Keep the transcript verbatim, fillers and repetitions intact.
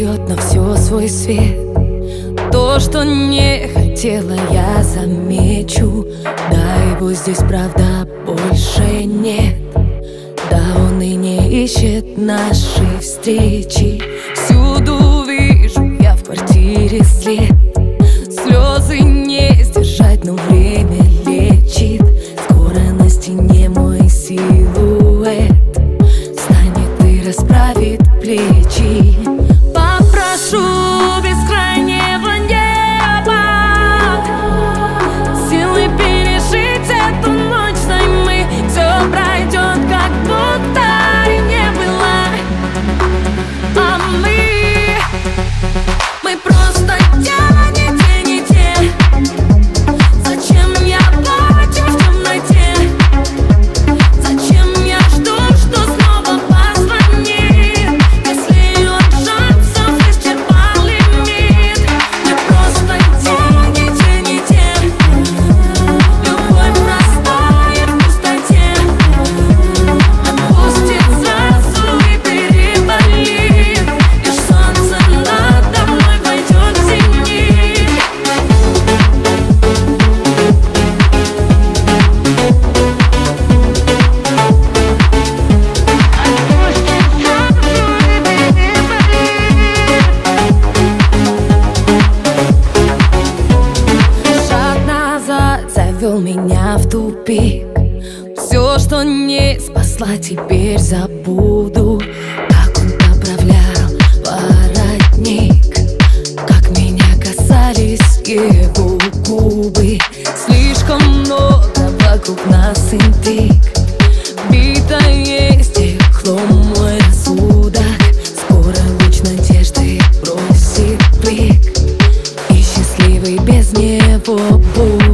прольет на все свой свет. То, что не хотела, я замечу. Да, его здесь, правда, больше нет. Да, он и не ищет нашей встречи. Всюду вижу я в квартире след. Слезы не сдержать, но время лечит. Скоро на стене мой силуэт встанет и расправит плечи. Попрошу бескрайнего неба силы пережить эту ночь с нами. Все пройдет, как будто и не было. А мы, мы просто дело не те, не те. Зачем я плачу в темноте? Зачем я жду, что снова позвонит, если он шансов исчерпал лимит? Мы просто дело не те, не те. Любовь простая в пустоте отпустит сразу и переболит. Лишь солнце надо мной пойдет в зенит. Шаг назад завел меня в тупик. Все, что не спасла, теперь забуду. Как он поправлял воротник, как меня касались его губы. Слишком много вокруг нас интриг. Битое стекло мой рассудок. Скоро луч надежды бросит блик, и счастливый без него будет.